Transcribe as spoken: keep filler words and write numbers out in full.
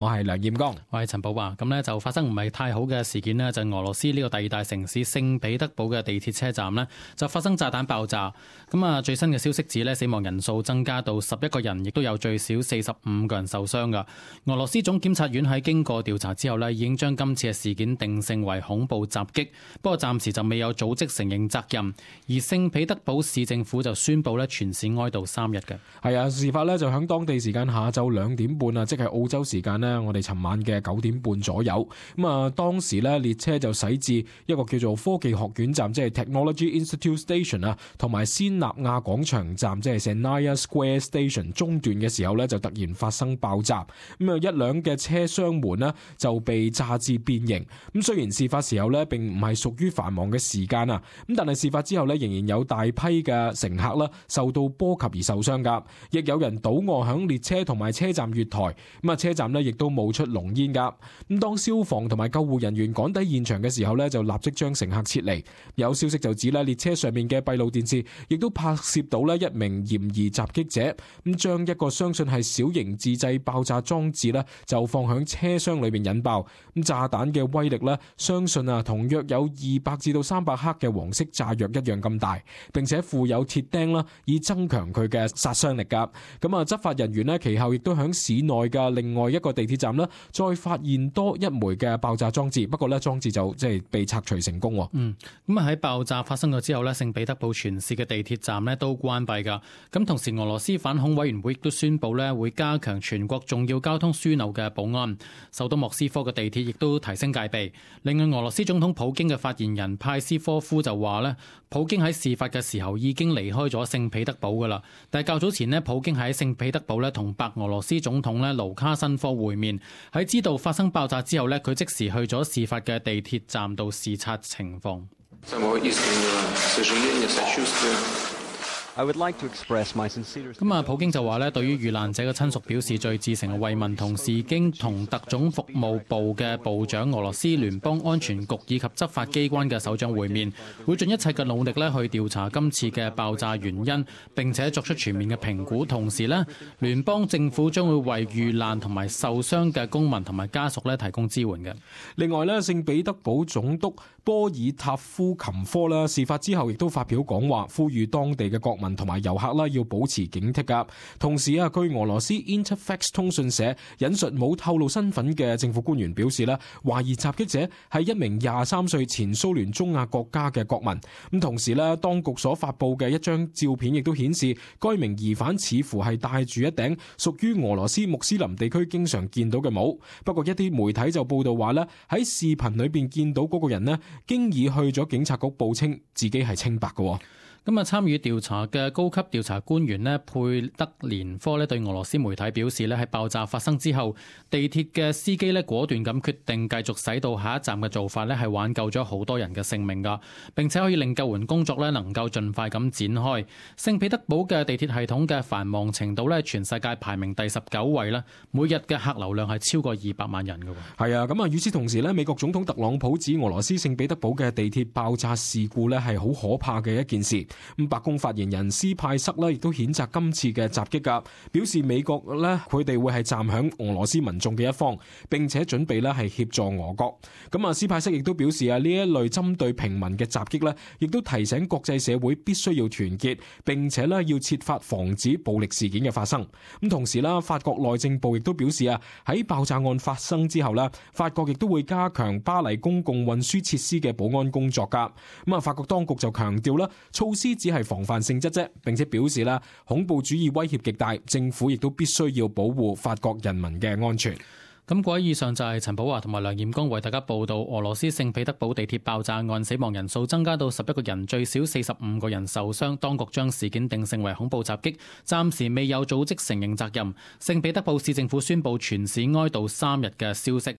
我係梁彥剛， 我係陳寶華。咁呢就發生唔係太好嘅事件呢，就係俄羅斯呢個第二大城市聖彼得堡嘅地鐵車站呢，就發生炸彈爆炸。咁啊，最新嘅消息指呢，死亡人數增加到十一個人，亦都有最少四十五個人受傷噶。俄羅斯總檢察院喺經過調查之後呢，已經將今次嘅事件定性為恐怖襲擊，不過暫時就未有組織承認責任。而聖彼得堡市政府就宣布呢，全市哀悼三日嘅。係啊，事發呢就響當地時間下晝兩點半啊，即係澳洲時間呢。我哋尋晚嘅九點半左右，咁啊，當時咧列車就駛至一個叫做科技學院站，即係 Technology Institute Station 啊，同埋仙納亞廣場站，即係 Senaya Square Station 中段嘅時候咧，就突然發生爆炸，咁啊，一輛嘅車廂門呢就被炸至變形。咁雖然事發時候咧並唔係屬於繁忙嘅時間啊，咁但係事發之後咧仍然有大批嘅乘客啦受到波及而受傷噶，亦有人倒臥響列車同埋車站月台，咁啊車站咧亦都冒出濃煙噶。咁當消防同埋救護人員趕抵現場嘅時候咧，就立即將乘客撤離。有消息就指咧，列車上面嘅閉路電視亦都拍攝到咧一名嫌疑襲擊者，咁將一個相信係小型自製爆炸裝置咧，就放響車廂裏面引爆。咁炸彈嘅威力咧，相信啊同約有二百至到三百克嘅黃色炸藥一樣咁大，並且附有鐵釘啦，以增強佢嘅殺傷力噶。咁啊，執法人員咧其後亦都響市內嘅另外一個地鐵站啦，再發現多一枚嘅爆炸裝置，不過咧裝置就即係被拆除成功。 嗯，咁啊喺爆炸發生咗之後咧，聖彼得堡全市嘅地鐵站咧都關閉噶。咁同時，俄羅斯反恐委員會亦都宣布咧會加強全國重要交通樞紐嘅保安。首都莫斯科嘅地鐵亦都提升戒備。另外，俄羅斯總統普京嘅發言人派斯科夫就話咧，普京喺事發嘅時候已經離開咗聖彼得堡噶啦。但係較早前咧，普京喺聖彼得堡咧同白俄羅斯總統咧盧卡申科會面。喺知道發生爆炸之後呢，佢即時去咗事發嘅地鐵站度視察情況。咁啊，普京就話咧，對於遇難者嘅親屬表示最至誠嘅慰問，同時已經同特種服務部嘅部長、俄羅斯聯邦安全局以及執法機關嘅首長會面，會盡一切嘅努力咧去調查今次嘅爆炸原因，並且作出全面嘅評估。同時咧，聯邦政府將會為遇難同埋受傷嘅公民同埋家屬咧提供支援嘅。 另外咧，聖彼得堡總督波爾塔夫琴科啦，事發之後亦都發表講話，呼籲當地嘅國民同埋遊客啦要保持警惕噶。同時啊，據俄羅斯 Interfax 通訊社引述冇透露身份嘅政府官員表示啦，懷疑襲擊者係一名廿三歲前蘇聯中亞國家嘅國民。咁同時咧，當局所發佈嘅一張照片亦都顯示，該名疑犯似乎係戴住一頂屬於俄羅斯穆斯林地區經常見到嘅帽。不過一啲媒體就報道話咧，喺視頻裏邊見到嗰個人咧，經已去咗警察局報稱自己係清白嘅。 咁啊，參與調查嘅高級調查官員呢，佩德連科呢對俄羅斯媒體表示呢，喺爆炸發生之後，地鐵嘅司機呢果斷咁決定繼續駛到下一站嘅做法呢，係挽救咗好多人嘅性命噶，並且可以令救援工作呢能夠盡快咁展開。聖彼得堡嘅地鐵系統嘅繁忙程度呢，全世界排名第十九位啦，每日嘅客流量係超過二百萬人噶。 係啊，咁啊，與此同時呢，美國總統特朗普指俄羅斯聖彼得堡嘅地鐵爆炸事故呢係好可怕嘅一件事。咁白宮發言人斯派塞咧亦都譴責今次嘅襲擊噶，表示美國咧佢哋會係站響俄羅斯民眾嘅一方，並且準備咧係協助俄國。咁啊，斯派塞亦都表示啊，呢一類針對平民嘅襲擊咧，亦都提醒國際社會必須要團結，並且咧要設法防止暴力事件嘅發生。咁同時啦，法國內政部亦都表示啊，喺爆炸案發生之後咧，法國亦都會加強巴黎公共運輸設施嘅保安工作噶。咁啊，法國當局就強調啦，措施只係防範性質啫，並且表示啦，恐怖主義威脅極大，政府亦都必須要保護法國人民嘅安全。 咁各位，以上就係陳寶華同埋梁彥剛為大家報道俄羅斯聖彼得堡地鐵爆炸案，死亡人數增加到十一個人，最少四十五個人受傷。當局將事件定性為恐怖襲擊，暫時未有組織承認責任。聖彼得堡市政府宣布全市哀悼三日嘅消息。